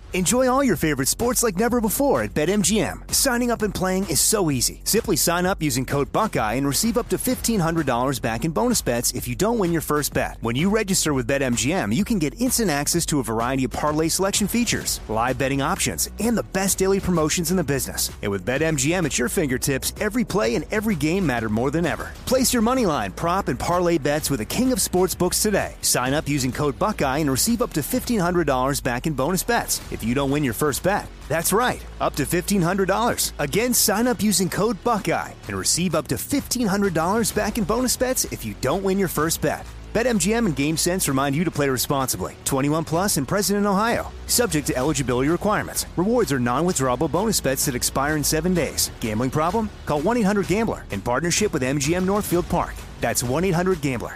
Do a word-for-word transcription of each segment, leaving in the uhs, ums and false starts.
Enjoy all your favorite sports like never before at BetMGM. Signing up and playing is so easy. Simply sign up using code Buckeye and receive up to fifteen hundred dollars back in bonus bets if you don't win your first bet. When you register with BetMGM, you can get instant access to a variety of parlay selection features, live betting options, and the best daily promotions in the business. And with BetMGM at your fingertips, every play and every game matter more than ever. Place your moneyline, prop, and parlay bets with the king of sportsbooks today. Sign up using code Buckeye and receive up to fifteen hundred dollars back in bonus bets if you don't win your first bet. That's right, up to fifteen hundred dollars. Again, sign up using code Buckeye and receive up to fifteen hundred dollars back in bonus bets if you don't win your first bet. BetMGM and GameSense remind you to play responsibly. twenty-one plus and present in Ohio. Subject to eligibility requirements. Rewards are non-withdrawable bonus bets that expire in seven days. Gambling problem? Call one eight hundred gambler in partnership with M G M Northfield Park. That's one eight hundred gambler.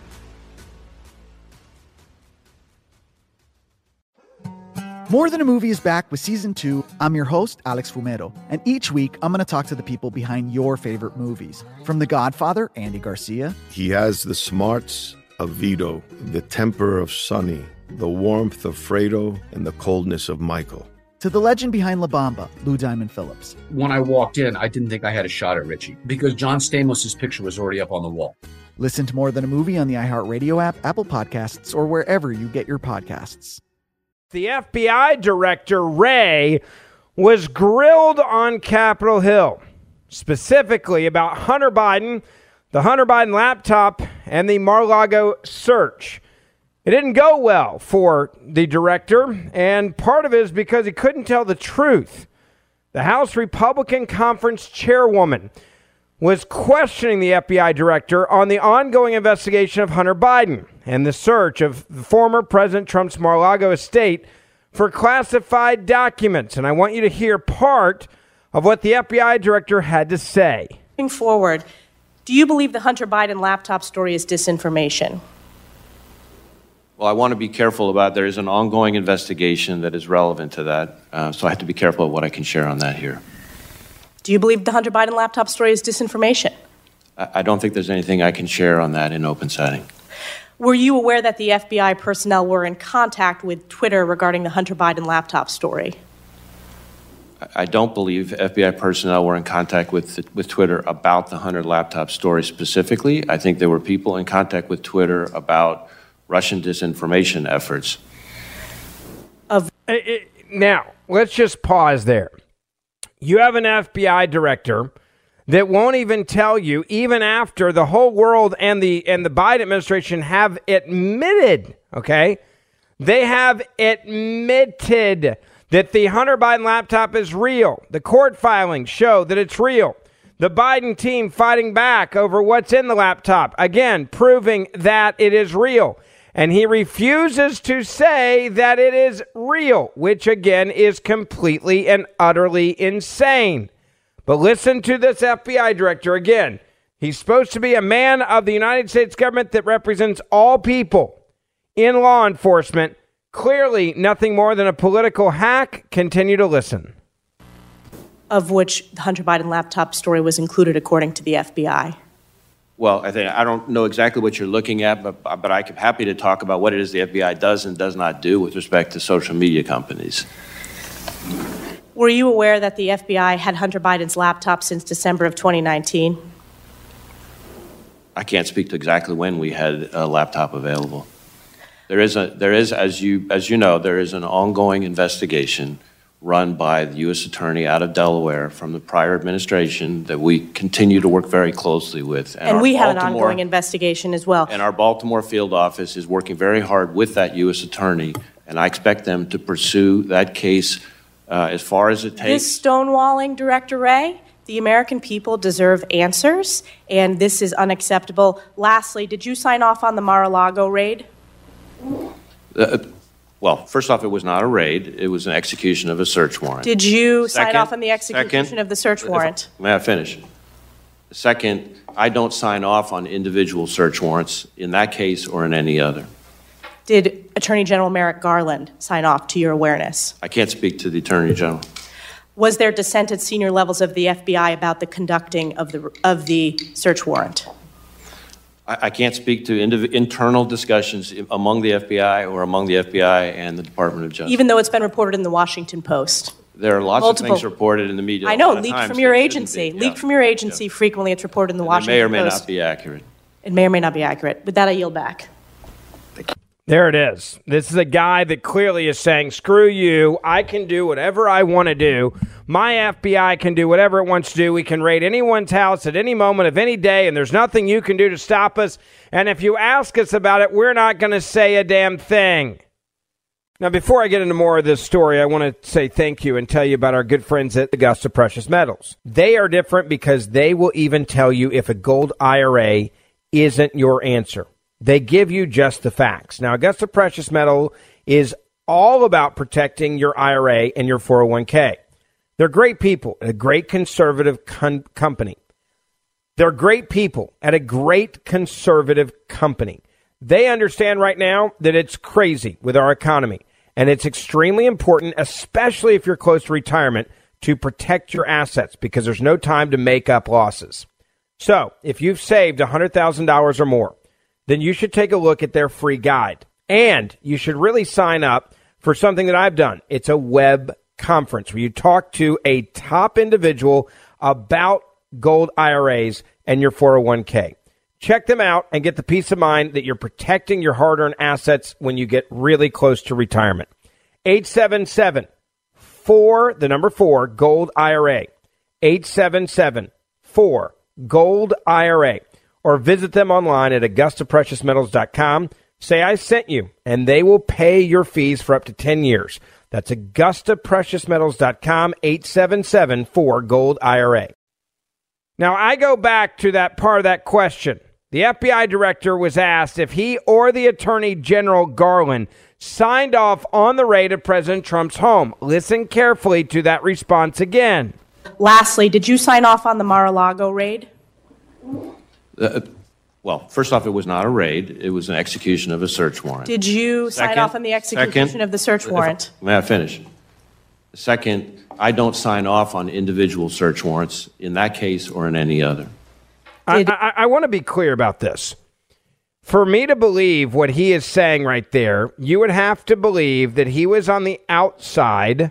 More Than a Movie is back with Season two. I'm your host, Alex Fumero, and each week I'm going to talk to the people behind your favorite movies. From The Godfather, Andy Garcia. He has the smarts of Vito, the temper of Sonny, the warmth of Fredo, and the coldness of Michael. To the legend behind La Bamba, Lou Diamond Phillips. When I walked in, I didn't think I had a shot at Richie because John Stamos' picture was already up on the wall. Listen to More Than a Movie on the iHeartRadio app, Apple Podcasts, or wherever you get your podcasts. The F B I director, Wray, was grilled on Capitol Hill, specifically about Hunter Biden, the Hunter Biden laptop, and the Mar-a-Lago search. It didn't go well for the director, and part of it is because he couldn't tell the truth. The House Republican Conference chairwoman was questioning the F B I director on the ongoing investigation of Hunter Biden and the search of former President Trump's Mar-a-Lago estate for classified documents. And I want you to hear part of what the F B I director had to say. Moving forward, do you believe the Hunter Biden laptop story is disinformation? Well, I want to be careful about, there is an ongoing investigation that is relevant to that, uh, so I have to be careful of what I can share on that here. Do you believe the Hunter Biden laptop story is disinformation? I, I don't think there's anything I can share on that in open setting. Were you aware that the F B I personnel were in contact with Twitter regarding the Hunter Biden laptop story? I, I don't believe F B I personnel were in contact with, with Twitter about the Hunter laptop story specifically. I think there were people in contact with Twitter about Russian disinformation efforts. Of Now, let's just pause there. You have an F B I director that won't even tell you, even after the whole world and the and the Biden administration have admitted, okay, they have admitted that the Hunter Biden laptop is real. The court filings show that it's real. The Biden team fighting back over what's in the laptop, again, proving that it is real. And he refuses to say that it is real, which again is completely and utterly insane. But listen to this F B I director again. He's supposed to be a man of the United States government that represents all people in law enforcement. Clearly nothing more than a political hack. Continue to listen. Of which the Hunter Biden laptop story was included according to the F B I. Well, I think I don't know exactly what you're looking at, but but I'm happy to talk about what it is the F B I does and does not do with respect to social media companies. Were you aware that the F B I had Hunter Biden's laptop since December of twenty nineteen? I can't speak to exactly when we had a laptop available. There is a there is as you as you know there is an ongoing investigation run by the U S Attorney out of Delaware from the prior administration that we continue to work very closely with. And, and we have Baltimore, an ongoing investigation as well. And our Baltimore field office is working very hard with that U S Attorney, and I expect them to pursue that case uh, as far as it takes. This stonewalling, Director Wray, the American people deserve answers, and this is unacceptable. Lastly, did you sign off on the Mar-a-Lago raid? Uh, Well, first off, it was not a raid. It was an execution of a search warrant. Did you second, sign off on the execution second, of the search warrant? May I finish? Second, I don't sign off on individual search warrants in that case or in any other. Did Attorney General Merrick Garland sign off to your awareness? I can't speak to the Attorney General. Was there dissent at senior levels of the F B I about the conducting of the of the search warrant? I, I can't speak to indiv- internal discussions among the F B I or among the F B I and the Department of Justice. Even though it's been reported in the Washington Post. There are lots Multiple. of things reported in the media. I know, a lot of leaked times from your that agency. shouldn't be. Leaked Yeah. from your agency. Yeah. Frequently it's reported in the And Washington It may or may Post. not be accurate. It may or may not be accurate. With that, I yield back. There it is. This is a guy that clearly is saying, screw you. I can do whatever I want to do. My F B I can do whatever it wants to do. We can raid anyone's house at any moment of any day, and there's nothing you can do to stop us. And if you ask us about it, we're not going to say a damn thing. Now, before I get into more of this story, I want to say thank you and tell you about our good friends at Augusta Precious Metals. They are different because they will even tell you if a gold I R A isn't your answer. They give you just the facts. Now, Augusta Precious Metal is all about protecting your I R A and your four oh one k. They're great people at a great conservative con- company. They're great people at a great conservative company. They understand right now that it's crazy with our economy, and it's extremely important, especially if you're close to retirement, to protect your assets because there's no time to make up losses. So if you've saved one hundred thousand dollars or more, then you should take a look at their free guide. And you should really sign up for something that I've done. It's a web conference where you talk to a top individual about gold I R As and your four oh one k. Check them out and get the peace of mind that you're protecting your hard-earned assets when you get really close to retirement. eight seven seven, four, the number four, Gold I R A. eight seven seven, four, Gold I R A. Or visit them online at augusta precious metals dot com. Say I sent you, and they will pay your fees for up to ten years. That's augusta precious metals dot com, eight seven seven, four, Gold I R A. Now, I go back to that part of that question. The F B I director was asked if he or the Attorney General Garland signed off on the raid of President Trump's home. Listen carefully to that response again. Lastly, did you sign off on the Mar-a-Lago raid? Uh, well, first off, it was not a raid. It was an execution of a search warrant. Did you Second, sign off on the execution second, of the search warrant? May I finish? Second, I don't sign off on individual search warrants in that case or in any other. I, I, I want to be clear about this. For me to believe what he is saying right there, you would have to believe that he was on the outside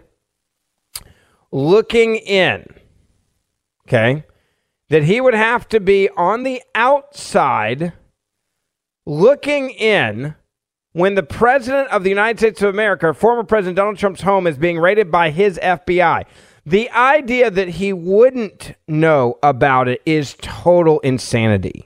looking in. Okay? That he would have to be on the outside looking in when the President of the United States of America, former President Donald Trump's home, is being raided by his F B I. The idea that he wouldn't know about it is total insanity.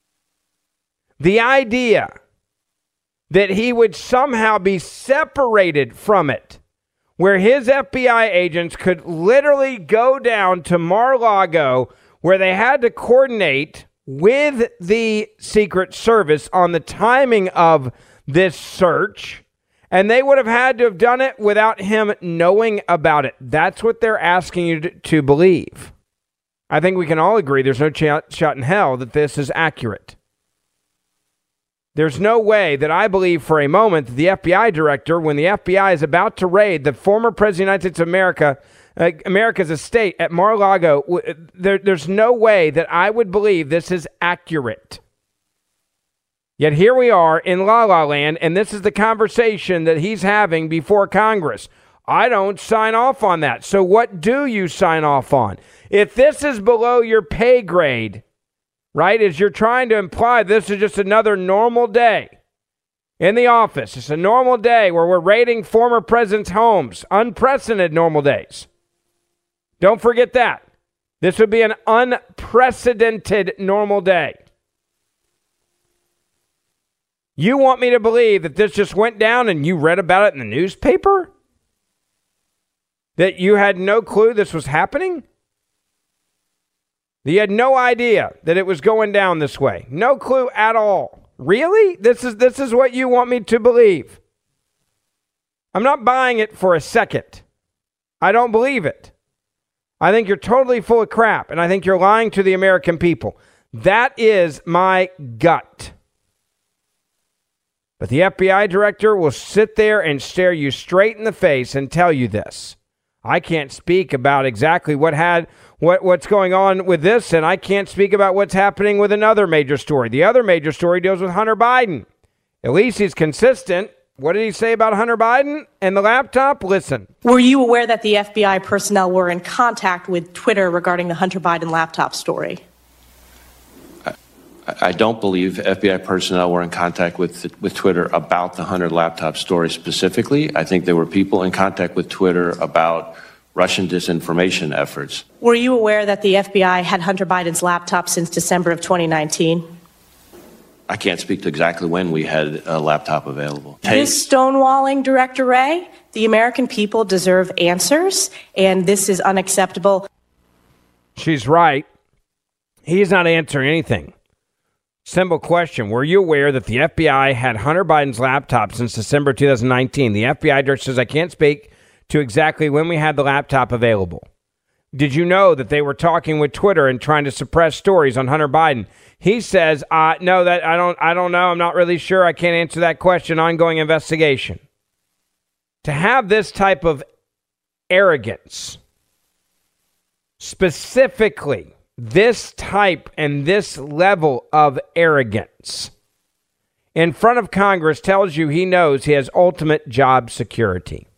The idea that he would somehow be separated from it, where his F B I agents could literally go down to Mar-a-Lago, where they had to coordinate with the Secret Service on the timing of this search, and they would have had to have done it without him knowing about it. That's what they're asking you to, to believe. I think we can all agree there's no ch- shot in hell that this is accurate. There's no way that I believe for a moment that the F B I director, when the F B I is about to raid the former President of the United States of America, uh, America's estate at Mar-a-Lago, w- there, there's no way that I would believe this is accurate. Yet here we are in La La Land, and this is the conversation that he's having before Congress. I don't sign off on that. So what do you sign off on? If this is below your pay grade, right, as you're trying to imply this is just another normal day in the office. It's a normal day where we're raiding former presidents' homes. Unprecedented normal days. Don't forget that. This would be an unprecedented normal day. You want me to believe that this just went down and you read about it in the newspaper? That you had no clue this was happening? That you had no idea that it was going down this way? No clue at all. Really? This is this is what you want me to believe? I'm not buying it for a second. I don't believe it. I think you're totally full of crap, and I think you're lying to the American people. That is my gut. But the F B I director will sit there and stare you straight in the face and tell you this. I can't speak about exactly what had what what's going on with this, and I can't speak about what's happening with another major story. The other major story deals with Hunter Biden. At least he's consistent. What did he say about Hunter Biden and the laptop? Listen. Were you aware that the F B I personnel were in contact with Twitter regarding the Hunter Biden laptop story? I, I don't believe F B I personnel were in contact with with Twitter about the Hunter laptop story specifically. I think there were people in contact with Twitter about Russian disinformation efforts. Were you aware that the F B I had Hunter Biden's laptop since December of twenty nineteen? I can't speak to exactly when we had a laptop available. This stonewalling, Director Wray, the American people deserve answers, and this is unacceptable. She's right. He's not answering anything. Simple question. Were you aware that the F B I had Hunter Biden's laptop since December two thousand nineteen? The F B I director says, I can't speak to exactly when we had the laptop available. Did you know that they were talking with Twitter and trying to suppress stories on Hunter Biden? He says, uh, no, that I don't I don't know. I'm not really sure. I can't answer that question. Ongoing investigation. To have this type of arrogance, specifically this type and this level of arrogance in front of Congress tells you he knows he has ultimate job security.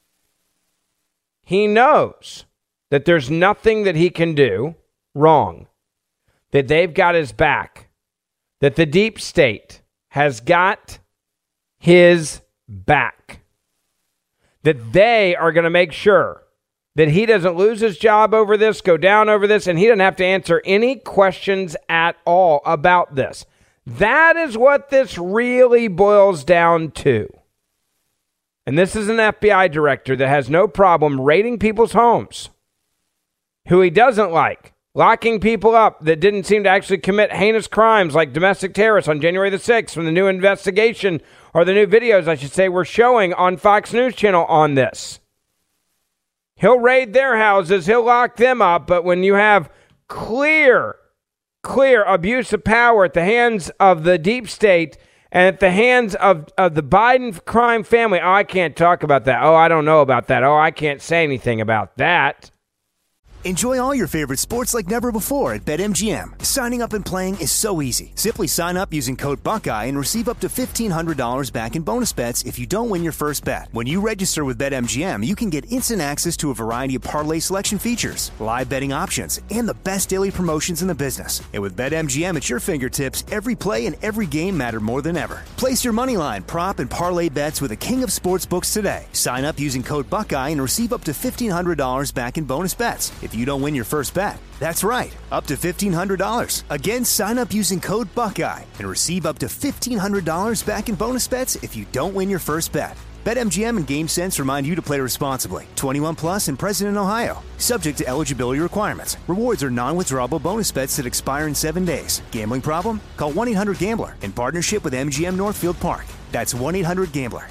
He knows that there's nothing that he can do wrong, that they've got his back, that the deep state has got his back, that they are going to make sure that he doesn't lose his job over this, go down over this, and he doesn't have to answer any questions at all about this. That is what this really boils down to. And this is an F B I director that has no problem raiding people's homes, who he doesn't like, locking people up that didn't seem to actually commit heinous crimes like domestic terrorists on January the sixth from the new investigation, or the new videos, I should say, we're showing on Fox News Channel on this. He'll raid their houses, he'll lock them up, but when you have clear, clear abuse of power at the hands of the deep state and at the hands of, of the Biden crime family, oh, I can't talk about that. Oh, I don't know about that. Oh, I can't say anything about that. Enjoy all your favorite sports like never before at BetMGM. Signing up and playing is so easy. Simply sign up using code Buckeye and receive up to fifteen hundred dollars back in bonus bets if you don't win your first bet. When you register with BetMGM, you can get instant access to a variety of parlay selection features, live betting options, and the best daily promotions in the business. And with BetMGM at your fingertips, every play and every game matter more than ever. Place your moneyline, prop, and parlay bets with the king of sportsbooks today. Sign up using code Buckeye and receive up to fifteen hundred dollars back in bonus bets if you don't win your first bet. That's right, up to fifteen hundred dollars. Again, sign up using code Buckeye and receive up to fifteen hundred dollars back in bonus bets if you don't win your first bet. BetMGM and GameSense remind you to play responsibly. twenty-one plus and present in Ohio. Subject to eligibility requirements. Rewards are non-withdrawable bonus bets that expire in seven days. Gambling problem? Call one eight hundred gambler in partnership with M G M Northfield Park. That's one eight hundred gambler.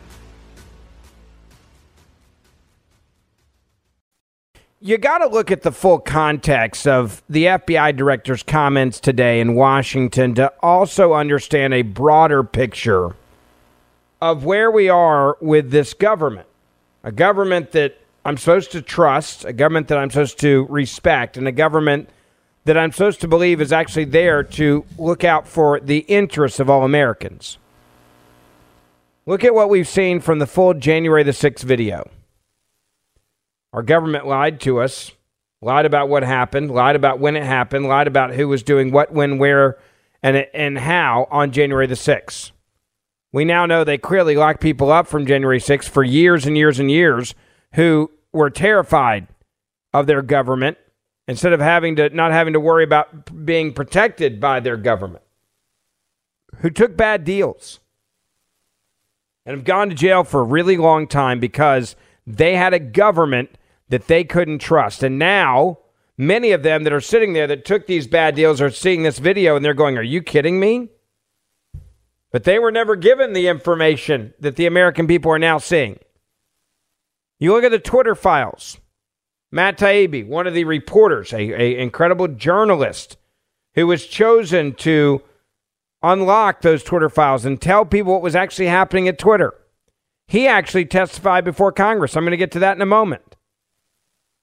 You got to look at the full context of the F B I director's comments today in Washington to also understand a broader picture of where we are with this government. A government that I'm supposed to trust, a government that I'm supposed to respect, and a government that I'm supposed to believe is actually there to look out for the interests of all Americans. Look at what we've seen from the full January the sixth video. Our government lied to us, lied about what happened, lied about when it happened, lied about who was doing what, when, where, and and how on January the sixth. We now know they clearly locked people up from January sixth for years and years and years who were terrified of their government instead of having to not having to worry about being protected by their government, who took bad deals and have gone to jail for a really long time because they had a government that they couldn't trust. And now, many of them that are sitting there that took these bad deals are seeing this video and they're going, are you kidding me? But they were never given the information that the American people are now seeing. You look at the Twitter files. Matt Taibbi, one of the reporters, a, a incredible journalist who was chosen to unlock those Twitter files and tell people what was actually happening at Twitter. He actually testified before Congress. I'm going to get to that in a moment.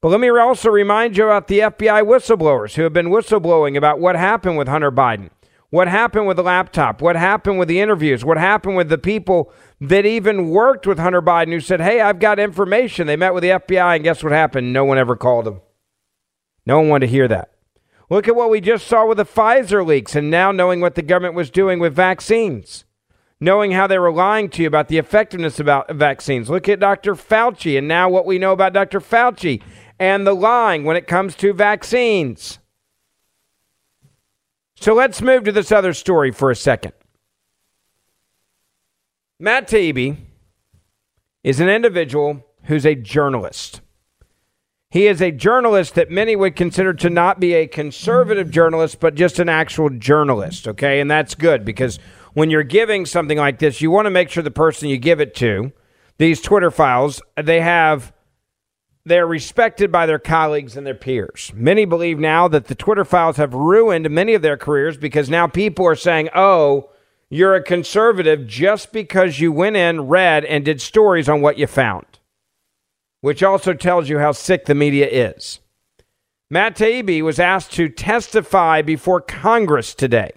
But let me also remind you about the F B I whistleblowers who have been whistleblowing about what happened with Hunter Biden, what happened with the laptop, what happened with the interviews, what happened with the people that even worked with Hunter Biden who said, hey, I've got information. They met with the F B I, and guess what happened? No one ever called them. No one wanted to hear that. Look at what we just saw with the Pfizer leaks, and now knowing what the government was doing with vaccines, knowing how they were lying to you about the effectiveness about vaccines. Look at Doctor Fauci, and now what we know about Doctor Fauci and the lying when it comes to vaccines. So let's move to this other story for a second. Matt Taibbi is an individual who's a journalist. He is a journalist that many would consider to not be a conservative journalist, but just an actual journalist, okay? And that's good, because when you're giving something like this, you want to make sure the person you give it to, these Twitter files, they have, they're respected by their colleagues and their peers. Many believe now that the Twitter files have ruined many of their careers because now people are saying, oh, you're a conservative just because you went in, read, and did stories on what you found, which also tells you how sick the media is. Matt Taibbi was asked to testify before Congress today.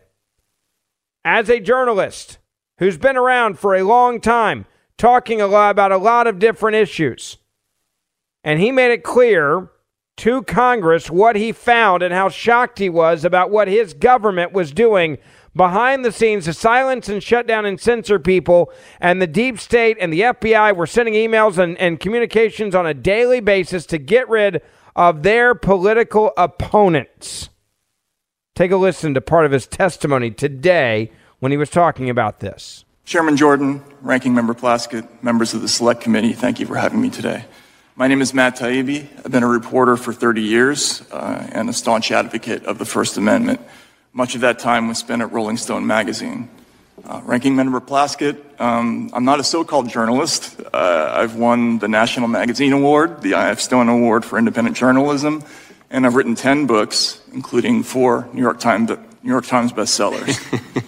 As a journalist who's been around for a long time, talking a lot about a lot of different issues, and he made it clear to Congress what he found and how shocked he was about what his government was doing behind the scenes to silence and shut down and censor people. And the deep state and the F B I were sending emails and, and communications on a daily basis to get rid of their political opponents. Take a listen to part of his testimony today when he was talking about this. Chairman Jordan, Ranking Member Plaskett, members of the Select Committee, thank you for having me today. My name is Matt Taibbi. I've been a reporter for thirty years uh, and a staunch advocate of the First Amendment. Much of that time was spent at Rolling Stone magazine. Uh, Ranking Member Plaskett, um, I'm not a so-called journalist. Uh, I've won the National Magazine Award, the I F Stone Award for Independent Journalism, and I've written ten books, including four New York Times, New York Times bestsellers.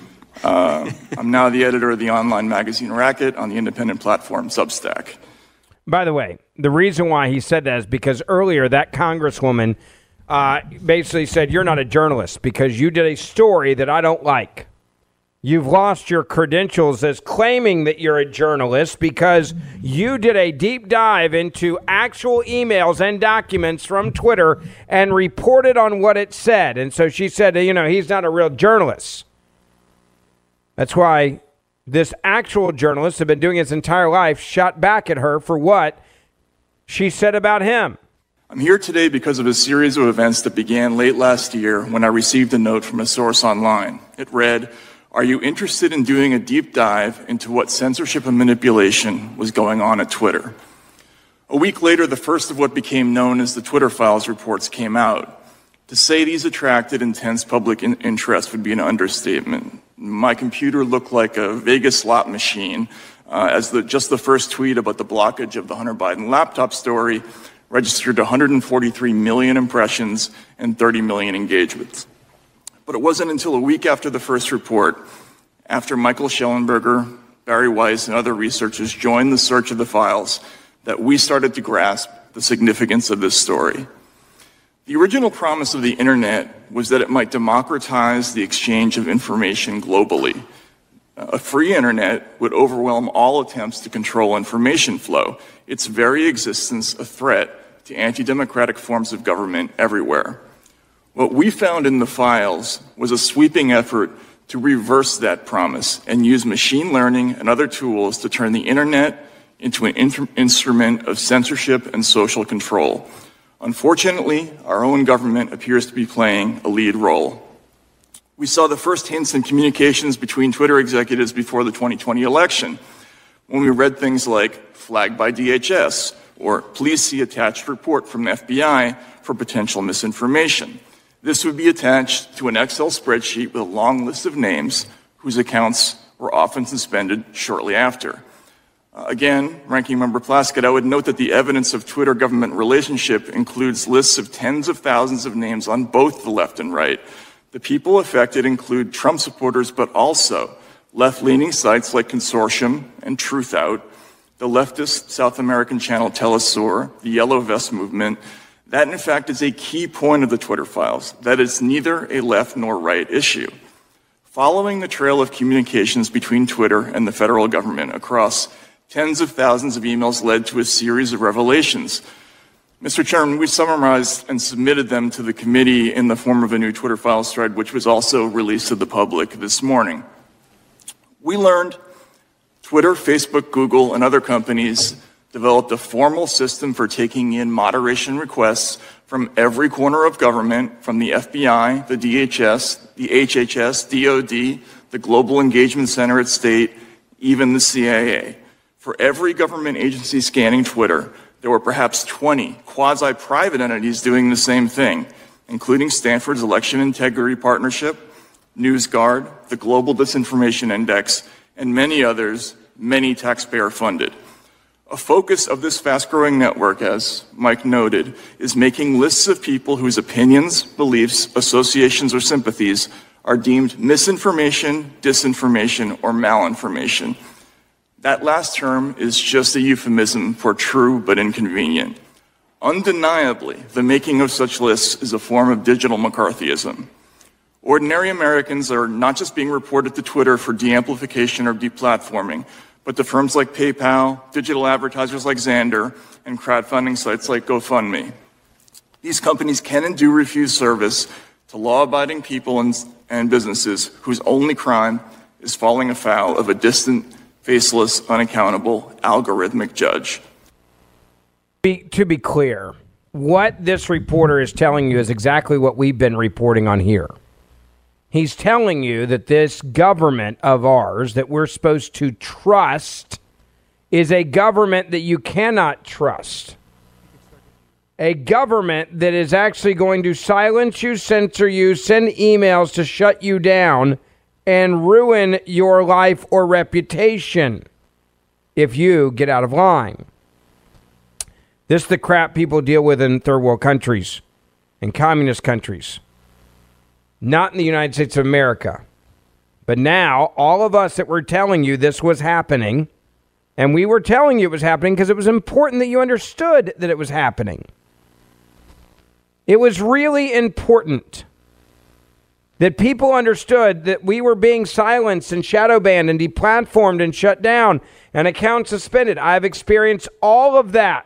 uh, I'm now the editor of the online magazine Racket on the independent platform Substack. By the way, the reason why he said that is because earlier that congresswoman uh, basically said, you're not a journalist because you did a story that I don't like. You've lost your credentials as claiming that you're a journalist because you did a deep dive into actual emails and documents from Twitter and reported on what it said. And so she said, you know, he's not a real journalist. That's why this actual journalist had been doing his entire life shot back at her for what she said about him. I'm here today because of a series of events that began late last year when I received a note from a source online. It read, are you interested in doing a deep dive into what censorship and manipulation was going on at Twitter? A week later, the first of what became known as the Twitter Files reports came out. To say these attracted intense public in- interest would be an understatement. My computer looked like a Vegas slot machine uh, as the, just the first tweet about the blockage of the Hunter Biden laptop story registered one hundred forty-three million impressions and thirty million engagements. But it wasn't until a week after the first report, after Michael Schellenberger, Barry Weiss, and other researchers joined the search of the files, that we started to grasp the significance of this story. The original promise of the internet was that it might democratize the exchange of information globally. A free internet would overwhelm all attempts to control information flow, its very existence a threat to anti-democratic forms of government everywhere. What we found in the files was a sweeping effort to reverse that promise and use machine learning and other tools to turn the internet into an in- instrument of censorship and social control. Unfortunately, our own government appears to be playing a lead role. We saw the first hints in communications between Twitter executives before the twenty twenty election, when we read things like flagged by D H S or please see attached report from the F B I for potential misinformation. This would be attached to an Excel spreadsheet with a long list of names whose accounts were often suspended shortly after. Uh, again, Ranking Member Plaskett, I would note that the evidence of Twitter-government relationship includes lists of tens of thousands of names on both the left and right. The people affected include Trump supporters, but also left-leaning sites like Consortium and Truthout, the leftist South American channel Telesur, the Yellow Vest movement, That, in fact, is a key point of the Twitter files, that it's neither a left nor right issue. Following the trail of communications between Twitter and the federal government across tens of thousands of emails led to a series of revelations. Mister Chairman, we summarized and submitted them to the committee in the form of a new Twitter files thread, which was also released to the public this morning. We learned Twitter, Facebook, Google, and other companies developed a formal system for taking in moderation requests from every corner of government, from the F B I, the D H S, the H H S, D O D, the Global Engagement Center at State, even the C I A. For every government agency scanning Twitter, there were perhaps twenty quasi-private entities doing the same thing, including Stanford's Election Integrity Partnership, NewsGuard, the Global Disinformation Index, and many others, many taxpayer-funded. A focus of this fast-growing network, as Mike noted, is making lists of people whose opinions, beliefs, associations, or sympathies are deemed misinformation, disinformation, or malinformation. That last term is just a euphemism for true but inconvenient. Undeniably, the making of such lists is a form of digital McCarthyism. Ordinary Americans are not just being reported to Twitter for de-amplification or deplatforming, but to firms like PayPal, digital advertisers like Xandr, and crowdfunding sites like GoFundMe. These companies can and do refuse service to law-abiding people and, and businesses whose only crime is falling afoul of a distant, faceless, unaccountable, algorithmic judge. Be, to be clear, what this reporter is telling you is exactly what we've been reporting on here. He's telling you that this government of ours that we're supposed to trust is a government that you cannot trust. A government that is actually going to silence you, censor you, send emails to shut you down, and ruin your life or reputation if you get out of line. This is the crap people deal with in third world countries and communist countries. Not in the United States of America. But now, all of us that were telling you this was happening, and we were telling you it was happening because it was important that you understood that it was happening. It was really important that people understood that we were being silenced and shadow banned and deplatformed and shut down and accounts suspended. I've experienced all of that.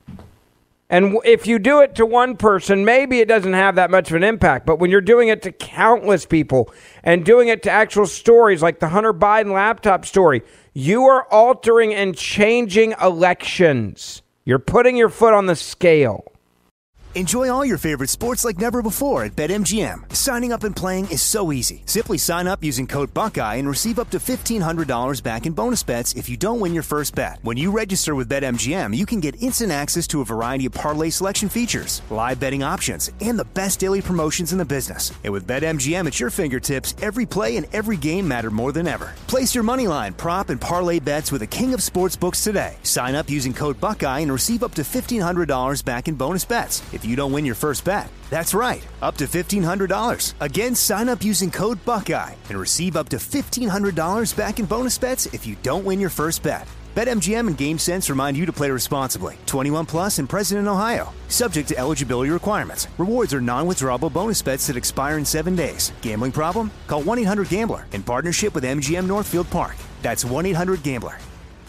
And if you do it to one person, maybe it doesn't have that much of an impact. But when you're doing it to countless people and doing it to actual stories like the Hunter Biden laptop story, you are altering and changing elections. You're putting your foot on the scale. Enjoy all your favorite sports like never before at BetMGM. Signing up and playing is so easy. Simply sign up using code Buckeye and receive up to fifteen hundred dollars back in bonus bets if you don't win your first bet. When you register with BetMGM, you can get instant access to a variety of parlay selection features, live betting options, and the best daily promotions in the business. And with BetMGM at your fingertips, every play and every game matter more than ever. Place your moneyline, prop, and parlay bets with the king of sportsbooks today. Sign up using code Buckeye and receive up to fifteen hundred dollars back in bonus bets if you don't win your first bet. That's right, up to fifteen hundred dollars. Again, sign up using code Buckeye and receive up to fifteen hundred dollars back in bonus bets if you don't win your first bet. BetMGM and GameSense remind you to play responsibly. twenty-one plus and present in Ohio. Subject to eligibility requirements. Rewards are non-withdrawable bonus bets that expire in seven days. Gambling problem? Call one eight hundred gambler in partnership with M G M Northfield Park. That's one eight hundred gambler.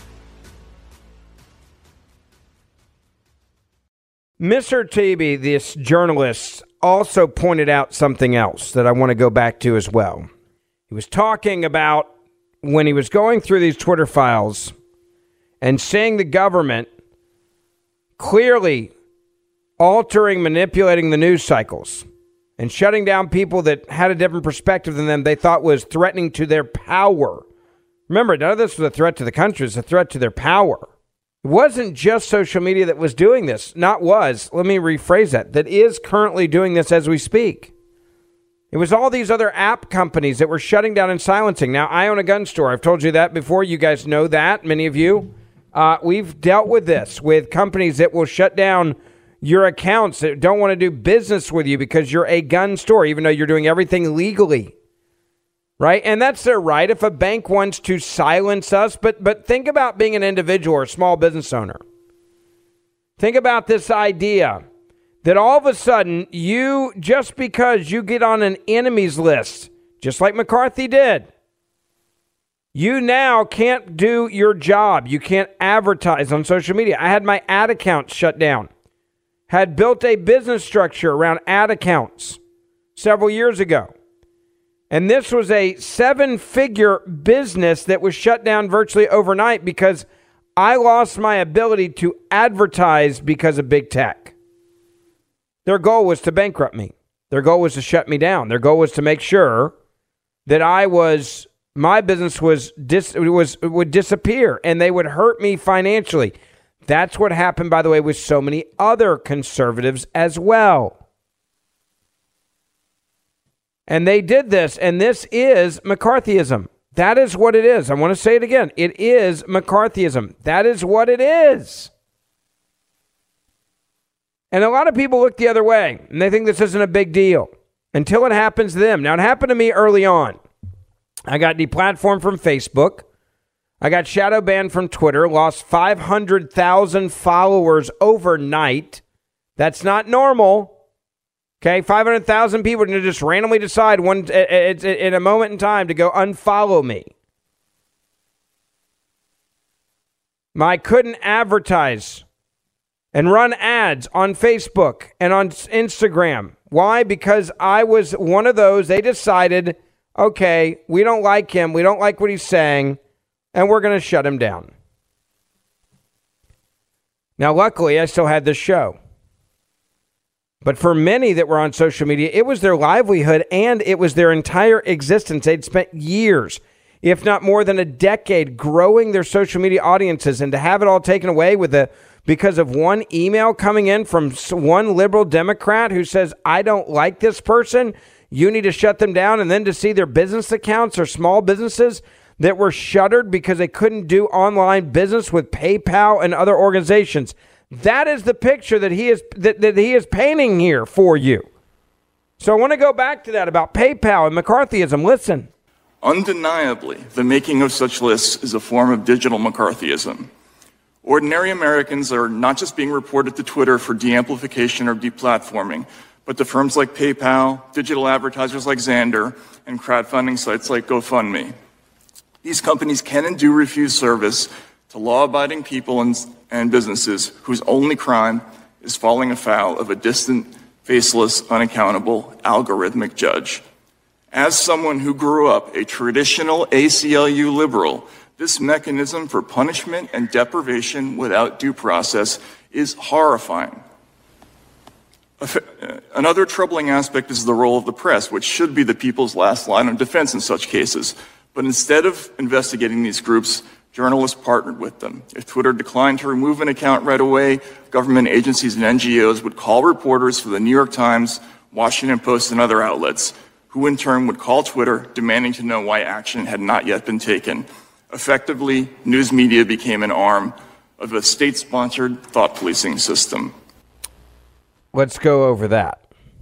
Mister Taibbi, this journalist, also pointed out something else that I want to go back to as well. He was talking about when he was going through these Twitter files and seeing the government clearly altering, manipulating the news cycles and shutting down people that had a different perspective than them they thought was threatening to their power. Remember, none of this was a threat to the country, it's a threat to their power. It wasn't just social media that was doing this. Not was. Let me rephrase that. That is currently doing this as we speak. It was all these other app companies that were shutting down and silencing. Now, I own a gun store. I've told you that before. You guys know that, many of you. Uh, we've dealt with this, with companies that will shut down your accounts, that don't want to do business with you because you're a gun store, even though you're doing everything legally. Right? And that's their right if a bank wants to silence us. But but think about being an individual or a small business owner. Think about this idea that all of a sudden you, just because you get on an enemies list, just like McCarthy did, you now can't do your job. You can't advertise on social media. I had my ad accounts shut down. Had built a business structure around ad accounts several years ago. And this was a seven-figure business that was shut down virtually overnight because I lost my ability to advertise because of big tech. Their goal was to bankrupt me. Their goal was to shut me down. Their goal was to make sure that I was, my business was dis, was would disappear and they would hurt me financially. That's what happened, by the way, with so many other conservatives as well. And they did this, and this is McCarthyism. That is what it is. I want to say it again. It is McCarthyism. That is what it is. And a lot of people look the other way, and they think this isn't a big deal until it happens to them. Now, it happened to me early on. I got deplatformed from Facebook. I got shadow banned from Twitter, lost five hundred thousand followers overnight. That's not normal. Okay, five hundred thousand people to just randomly decide one it's in a moment in time to go unfollow me. I couldn't advertise and run ads on Facebook and on Instagram. Why? Because I was one of those. They decided, okay, we don't like him. We don't like what he's saying. And we're going to shut him down. Now, luckily, I still had this show. But for many that were on social media, it was their livelihood and it was their entire existence. They'd spent years, if not more than a decade, growing their social media audiences. And to have it all taken away with a, because of one email coming in from one liberal Democrat who says, I don't like this person, you need to shut them down. And then to see their business accounts or small businesses that were shuttered because they couldn't do online business with PayPal and other organizations. That is the picture that he is that, that he is painting here for you. So I want to go back to that about PayPal and McCarthyism. Listen. Undeniably, the making of such lists is a form of digital McCarthyism. Ordinary Americans are not just being reported to Twitter for de-amplification or deplatforming, but to firms like PayPal, digital advertisers like Xandr, and crowdfunding sites like GoFundMe. These companies can and do refuse service to law-abiding people and, and businesses whose only crime is falling afoul of a distant, faceless, unaccountable, algorithmic judge. As someone who grew up a traditional A C L U liberal, this mechanism for punishment and deprivation without due process is horrifying. Another troubling aspect is the role of the press, which should be the people's last line of defense in such cases. But instead of investigating these groups, journalists partnered with them. If Twitter declined to remove an account right away, government agencies and N G Os would call reporters for the New York Times, Washington Post, and other outlets, who in turn would call Twitter demanding to know why action had not yet been taken. Effectively, news media became an arm of a state-sponsored thought policing system. Let's go over that.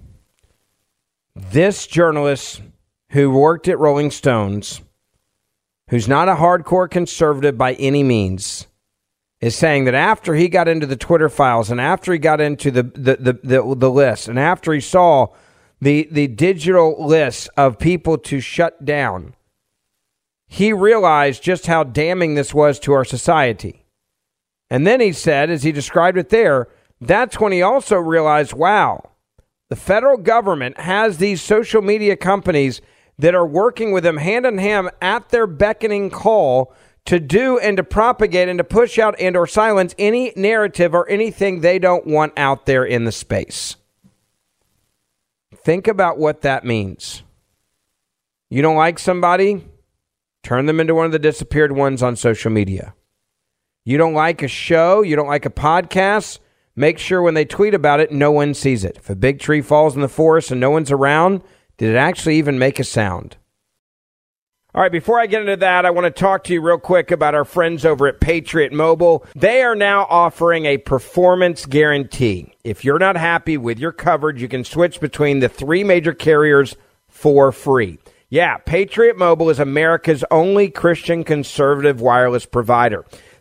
This journalist who worked at Rolling Stones, who's not a hardcore conservative by any means, is saying that after he got into the Twitter files and after he got into the the the, the, the list and after he saw the, the digital lists of people to shut down, he realized just how damning this was to our society. And then he said, as he described it there, that's when he also realized, wow, the federal government has these social media companies that are working with them hand in hand at their beckoning call to do and to propagate and to push out and or silence any narrative or anything they don't want out there in the space. Think about what that means. You don't like somebody? Turn them into one of the disappeared ones on social media. You don't like a show? You don't like a podcast? Make sure when they tweet about it, no one sees it. If a big tree falls in the forest and no one's around, did it actually even make a sound? All right, before I get into that, I want to talk to you real quick about our friends over at Patriot Mobile. They are now offering a performance guarantee. If you're not happy with your coverage, you can switch between the three major carriers for free. Yeah, Patriot Mobile is America's only Christian conservative wireless provider.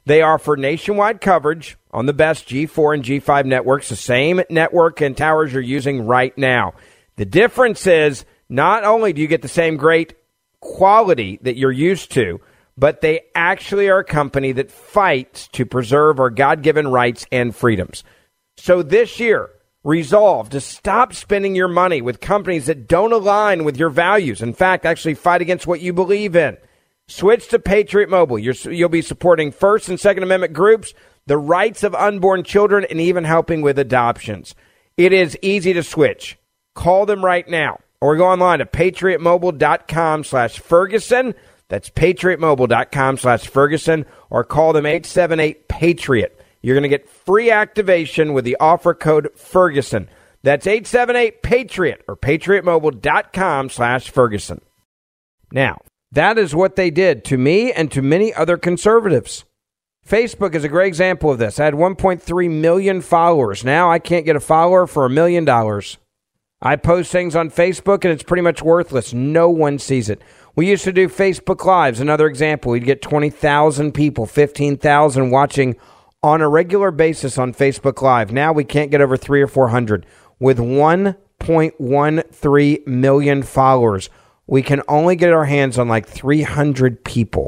They offer nationwide coverage on the best G four and G five networks, the same network and towers you're using right now. The difference is not only do you get the same great quality that you're used to, but they actually are a company that fights to preserve our God-given rights and freedoms. So this year, resolve to stop spending your money with companies that don't align with your values. In fact, actually fight against what you believe in. Switch to Patriot Mobile. You're, you'll be supporting First and Second Amendment groups, the rights of unborn children, and even helping with adoptions. It is easy to switch. Call them right now or go online to patriotmobile.com slash Ferguson. That's patriotmobile.com slash Ferguson or call them eight seven eight PATRIOT. You're going to get free activation with the offer code Ferguson. That's eight seven eight PATRIOT or patriotmobile.com slash Ferguson. Now, that is what they did to me and to many other conservatives. Facebook is a great example of this. I had one point three million followers. Now I can't get a follower for a million dollars. I post things on Facebook and it's pretty much worthless. No one sees it. We used to do Facebook Lives, another example. We'd get twenty thousand people, fifteen thousand watching on a regular basis on Facebook Live. Now we can't get over three or four hundred. With one point one three million followers, we can only get our hands on like three hundred people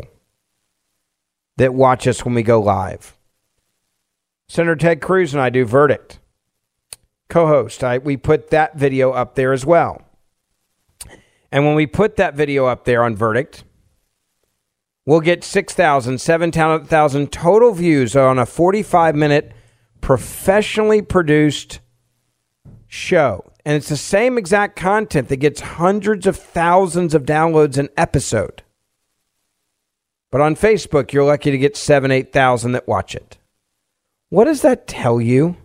that watch us when we go live. Senator Ted Cruz and I do Verdict. Co-host, I, we put that video up there as well. And when we put that video up there on Verdict, we'll get six thousand, seven thousand total views on a forty-five minute professionally produced show. And it's the same exact content that gets hundreds of thousands of downloads an episode. But on Facebook, you're lucky to get seven, eight thousand that watch it. What does that tell you?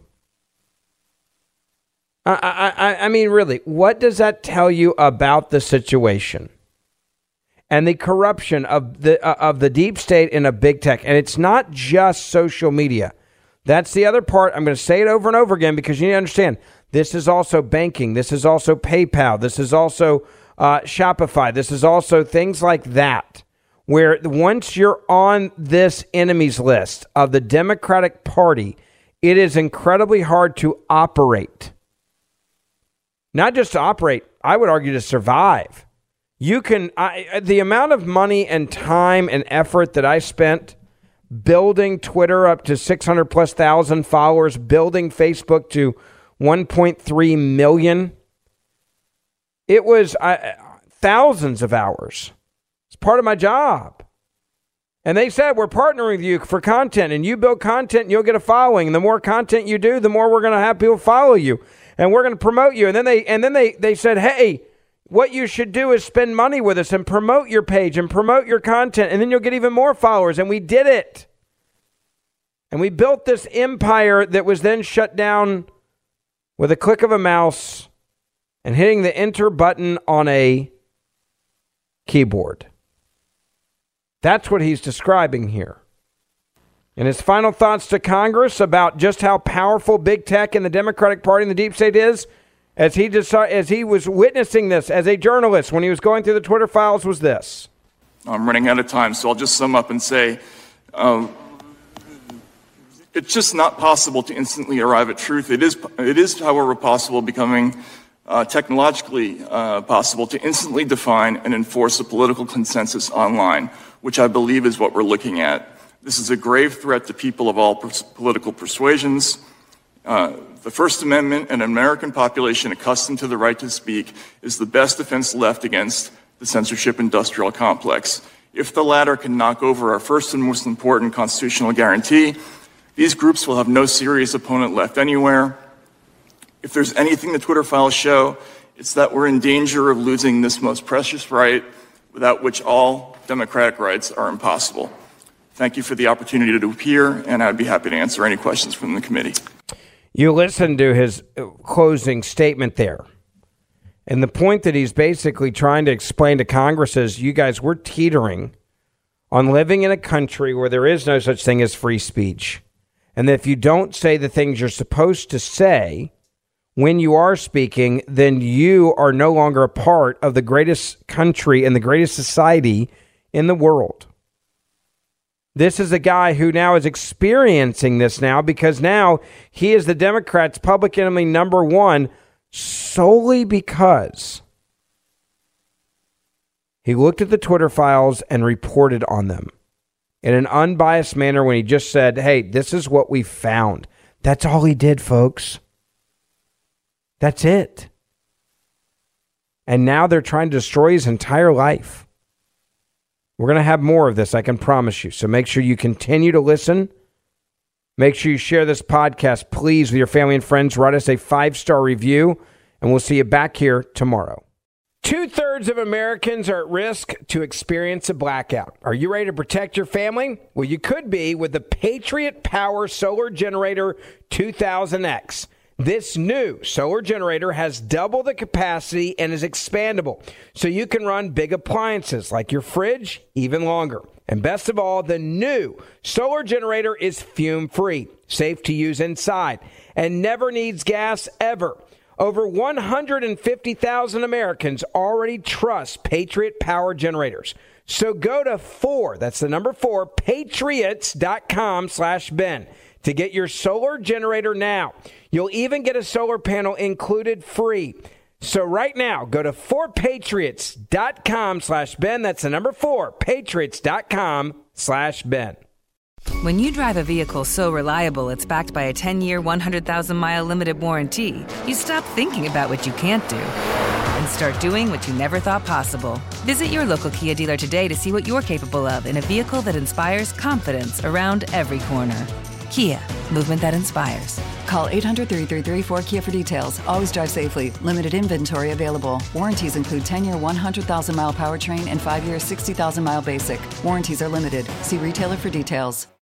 I, I, I mean, really, what does that tell you about the situation and the corruption of the uh, of the deep state and of big tech? And it's not just social media. That's the other part. I'm going to say it over and over again because you need to understand. This is also banking. This is also PayPal. This is also uh, Shopify. This is also things like that, where once you're on this enemies list of the Democratic Party, it is incredibly hard to operate. Not just to operate, I would argue to survive. You can, I, the amount of money and time and effort that I spent building Twitter up to six hundred plus thousand followers, building Facebook to one point three million. It was uh, thousands of hours. It's part of my job. And they said, we're partnering with you for content, and you build content and you'll get a following. And the more content you do, the more we're going to have people follow you. And we're going to promote you. And then they and then they, they said, hey, what you should do is spend money with us and promote your page and promote your content. And then you'll get even more followers. And we did it. And we built this empire that was then shut down with a click of a mouse and hitting the enter button on a keyboard. That's what he's describing here. And his final thoughts to Congress about just how powerful big tech and the Democratic Party and the deep state is, as he decided, as he was witnessing this as a journalist when he was going through the Twitter files, was this. I'm running out of time, so I'll just sum up and say, um, it's just not possible to instantly arrive at truth. It is, it is, however, possible, becoming uh, technologically uh, possible to instantly define and enforce a political consensus online, which I believe is what we're looking at. This is a grave threat to people of all pers- political persuasions. Uh, the First Amendment and an American population accustomed to the right to speak is the best defense left against the censorship industrial complex. If the latter can knock over our first and most important constitutional guarantee, these groups will have no serious opponent left anywhere. If there's anything the Twitter files show, it's that we're in danger of losing this most precious right, without which all democratic rights are impossible. Thank you for the opportunity to appear, and I'd be happy to answer any questions from the committee. You listened to his closing statement there. And the point that he's basically trying to explain to Congress is, you guys, we're teetering on living in a country where there is no such thing as free speech. And that if you don't say the things you're supposed to say when you are speaking, then you are no longer a part of the greatest country and the greatest society in the world. This is a guy who now is experiencing this now because now he is the Democrats' public enemy number one solely because he looked at the Twitter files and reported on them in an unbiased manner when he just said, hey, this is what we found. That's all he did, folks. That's it. And now they're trying to destroy his entire life. We're going to have more of this, I can promise you. So make sure you continue to listen. Make sure you share this podcast, please, with your family and friends. Write us a five-star review, and we'll see you back here tomorrow. Two-thirds of Americans are at risk to experience a blackout. Are you ready to protect your family? Well, you could be with the Patriot Power Solar Generator two thousand X. This new solar generator has double the capacity and is expandable, so you can run big appliances like your fridge even longer. And best of all, the new solar generator is fume-free, safe to use inside, and never needs gas ever. Over one hundred fifty thousand Americans already trust Patriot Power Generators. So go to four, that's the number four, patriots.com slash Ben to get your solar generator now. You'll even get a solar panel included free. So right now, go to four patriots.com slash Ben. That's the number four, patriots.com slash Ben. When you drive a vehicle so reliable it's backed by a ten-year, one hundred thousand mile limited warranty, you stop thinking about what you can't do and start doing what you never thought possible. Visit your local Kia dealer today to see what you're capable of in a vehicle that inspires confidence around every corner. Kia, movement that inspires. Call eight hundred, three three three, four K I A for details. Always drive safely. Limited inventory available. Warranties include ten-year, one hundred thousand mile powertrain and five-year, sixty thousand mile basic. Warranties are limited. See retailer for details.